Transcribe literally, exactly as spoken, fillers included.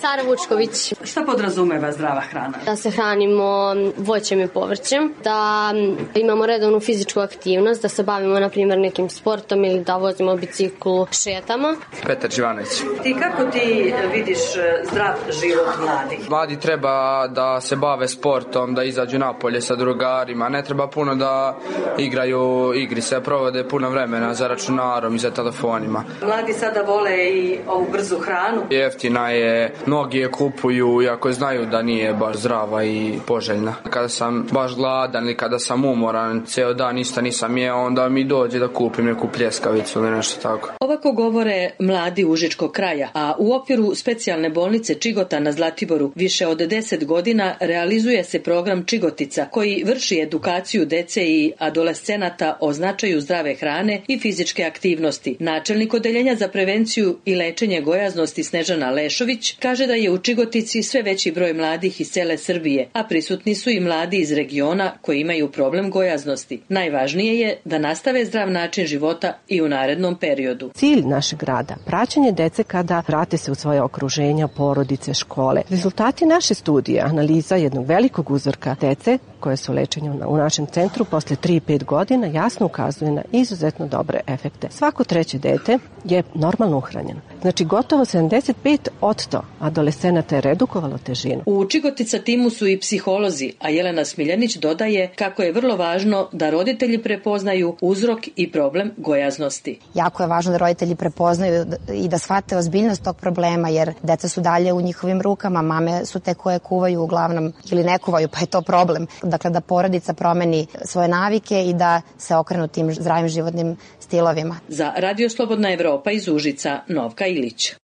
Sara Vučković. Šta podrazumeva zdrava hrana? Da se hranimo voćem i povrćem, da imamo redovnu fizičku aktivnost, da se bavimo, na primjer, nekim sportom ili da vozimo biciklu, šetama. Petar Živanović. Ti kako ti vidiš zdrav život mladih? Mladi treba da se bave sportom, da izađu napolje sa drugarima, ne treba puno da igraju igri, se provode puno vremena za računarom i za telefonima. Mladi sada vole i ovu brzu hranu. Jeftina je, mnogi je kupuju iako znaju da nije baš zdrava i poželjna. Kada sam baš gladan ili kada sam umoran, ceo dan isto nisam jeo, onda mi dođe da kupim neku pljeskavicu ili nešto tako. Ovako govore mladi užičkog kraja, a u okviru specijalne bolnice Čigota na Zlatiboru više od deset godina realizuje se program Čigotica koji vrši edukaciju dece i adolescenata o značaju zdrave hrane i fizičke aktivnosti. Načelnik odeljenja za prevenciju i lečenje gojaznosti Snežana Lešović kaže da je u Čigotici sve veći broj mladih iz cele Srbije, a prisutni su i mladi iz regiona koji imaju problem gojaznosti. Najvažnije je da nastave zdrav način života i u narednom periodu. Cilj našeg rada, praćenje dece kada vrate se u svoje okruženja, porodice, škole. Rezultati naše studije, analiza jednog velikog uzorka dece koje su lečenje u našem centru posle tri do pet godina jasno ukazuje na izuzetno dobre efekte. Svako treće dete je normalno uhranjeno. Znači gotovo sedamdeset pet posto adolescenata je redukovalo težinu. U Čigotica timu su i psiholozi, a Jelena Smiljanić dodaje kako je vrlo važno da roditelji prepoznaju uzrok i problem gojaznosti. Jako je važno da roditelji prepoznaju i da shvate ozbiljnost tog problema, jer deca su dalje u njihovim rukama, mame su te koje kuvaju uglavnom ili ne kuvaju, pa je to problem. Dakle, da porodica promeni svoje navike i da se okrenu tim zdravim životnim stilovima. Za Radio Slobodna Evropa iz Užica, Novka Ilić.